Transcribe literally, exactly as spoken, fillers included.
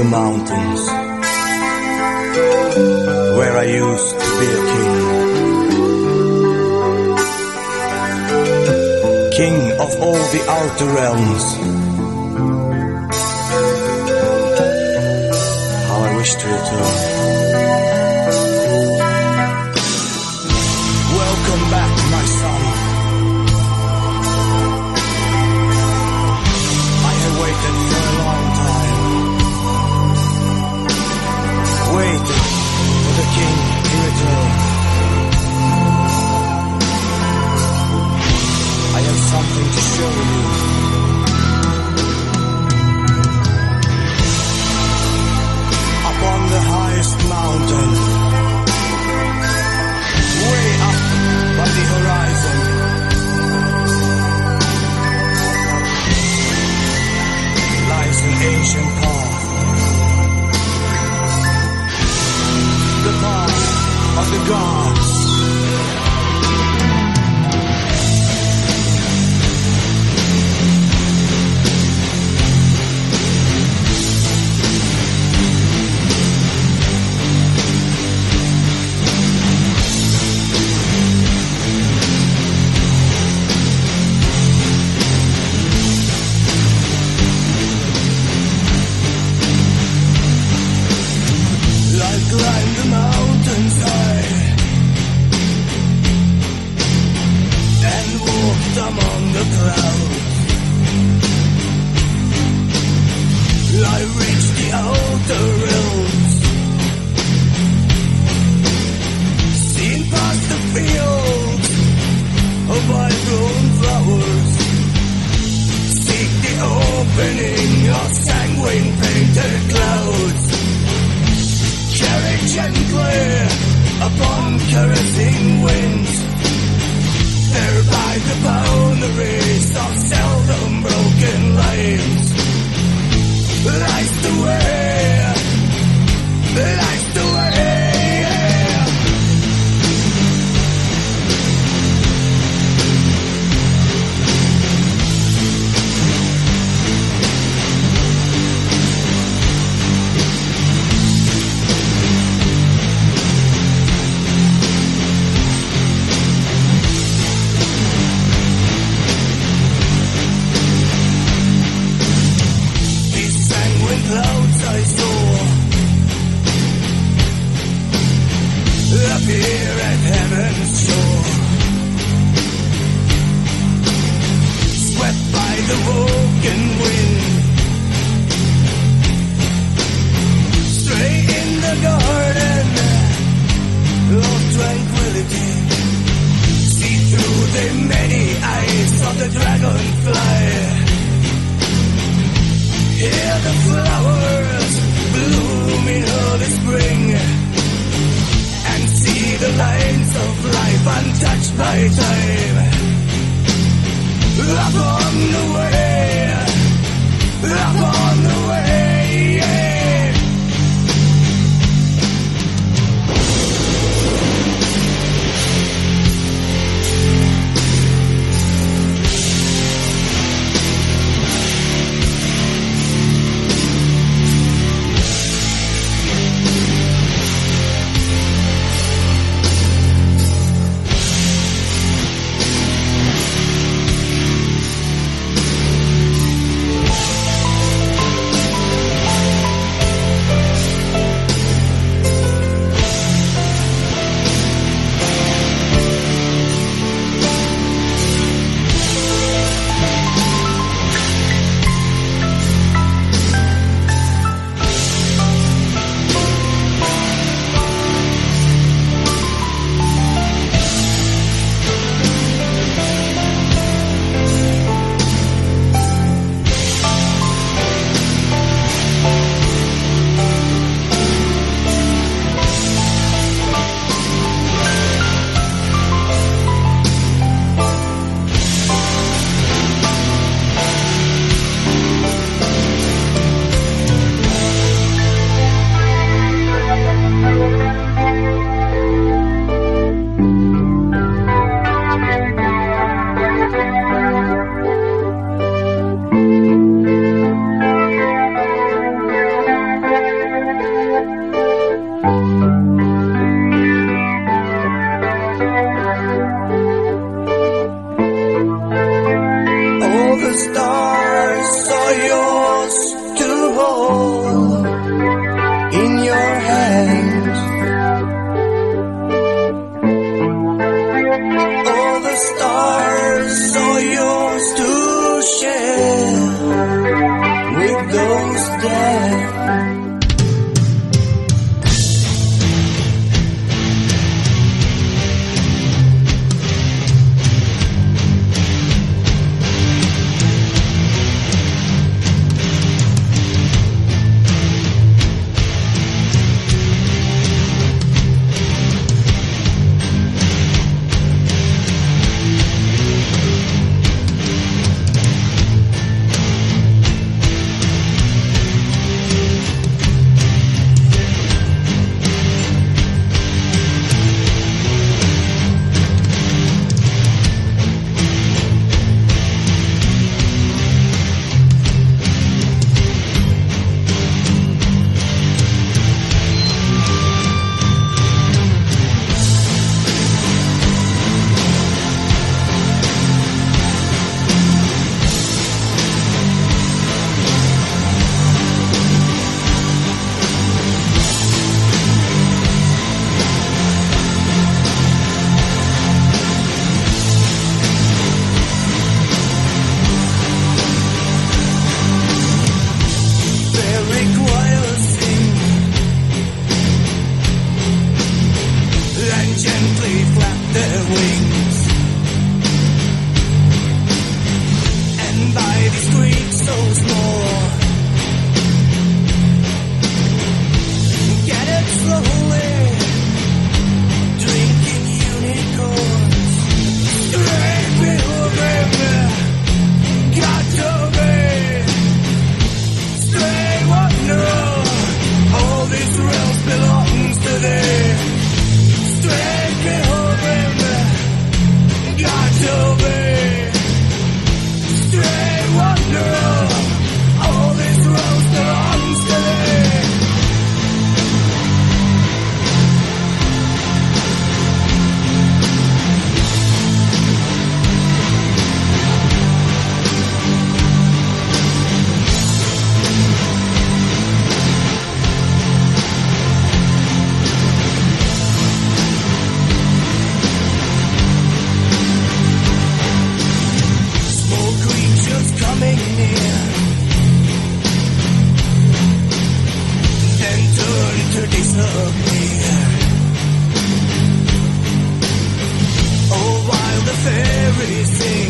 mountains, where I used to be a king. King of all the outer realms. How I wish to return. Welcome back, my son. I have waited for a long time. Waited for the king to return. I have something to show you. Upon the highest mountain, way up by the horizon, lies an ancient path. The path of the gods. Climb the mountains high and walked among the clouds. I reached the outer realms, seen past the fields of wide-blown flowers, seek the opening of sanguine painted clouds. Carry gently upon caressing winds, there by the boundaries of seldom broken lives, lies the way, lies the way. Clouds I saw appear at heaven's shore, swept by the woken wind, stray in the garden of tranquility, see through the many eyes of the dragonfly. Hear the flowers bloom in early spring, and see the lines of life untouched by time. Upon the way stars are yours to hold in your hands. All the stars are yours to share with those there. Fairy thing